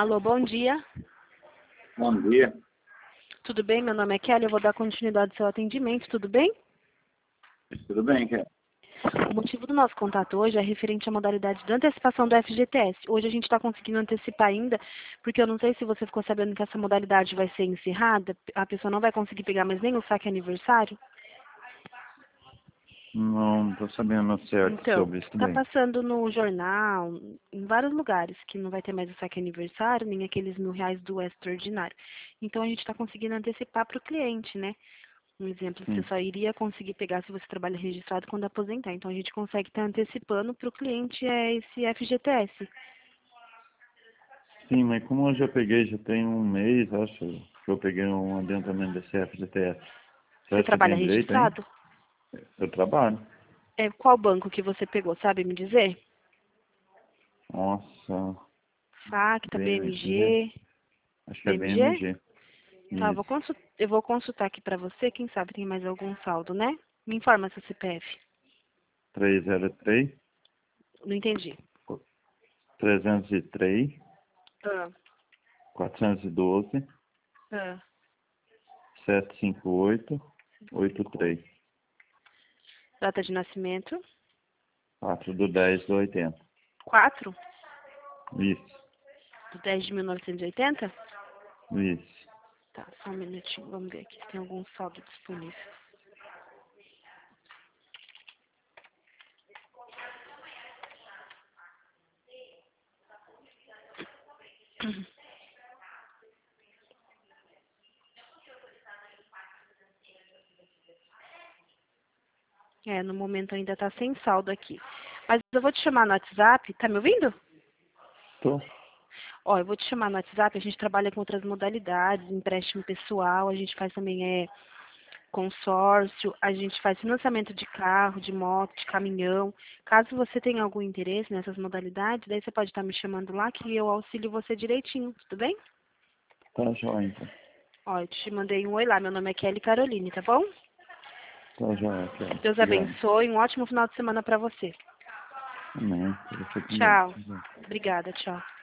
Alô, bom dia. Bom dia. Tudo bem? Meu nome é Kelly, eu vou dar continuidade ao seu atendimento, tudo bem? Tudo bem, Kelly? O motivo do nosso contato hoje é referente à modalidade de antecipação do FGTS. Hoje a gente está conseguindo antecipar ainda, porque eu não sei se você ficou sabendo que essa modalidade vai ser encerrada, a pessoa não vai conseguir pegar mais nem o saque aniversário. Não estou sabendo certo Então, sobre isso está daí. passando no jornal, em vários lugares, que não vai ter mais o saque aniversário, nem aqueles R$ 1.000 do extraordinário. Então a gente está conseguindo antecipar para o cliente, né? Um exemplo, você Sim. só iria conseguir pegar se você trabalha registrado quando aposentar. Então a gente consegue estar antecipando para o cliente esse FGTS. Sim, mas como eu já peguei, já tem um mês, acho, que eu peguei um adiantamento desse FGTS. Você Você acha que eu trabalha tenho direito, hein? registrado? Eu trabalho. Qual banco que você pegou, sabe me dizer? Nossa, Facta, BMG. BMG, Acho que é BMG? BMG. Tá, Isso. eu vou consultar aqui para você, quem sabe tem mais algum saldo, né? Me informa seu CPF. 303 Não entendi. 303 Ah, 412 ah. 758 83. Data de nascimento? 4/10/80. 4 Isso. de 10 de 1980? Isso. Tá, só um minutinho, vamos ver aqui se tem algum saldo disponível. No momento ainda tá sem saldo aqui. Mas eu vou te chamar no WhatsApp, tá me ouvindo? Tô. Ó, eu vou te chamar no WhatsApp, a gente trabalha com outras modalidades, empréstimo pessoal, a gente faz também consórcio, a gente faz financiamento de carro, de moto, de caminhão. Caso você tenha algum interesse nessas modalidades, daí você pode estar me chamando lá que eu auxilio você direitinho, tudo bem? Tá joia, então. Ó, eu te mandei um oi lá, meu nome é Kelly Caroline, tá bom? Tá joia, Kelly. Deus Obrigado. abençoe, um ótimo final de semana para você. Amém. Que você também. Tchau. Obrigada, tchau.